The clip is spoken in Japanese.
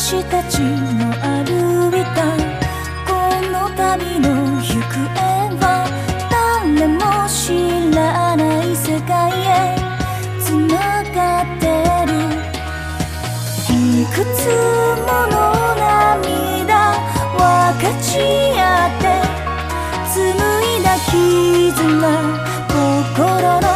私たちの歩いたこの旅の行方は誰も知らない世界へつながってる。いくつもの涙分かち合って紡いだ絆、心の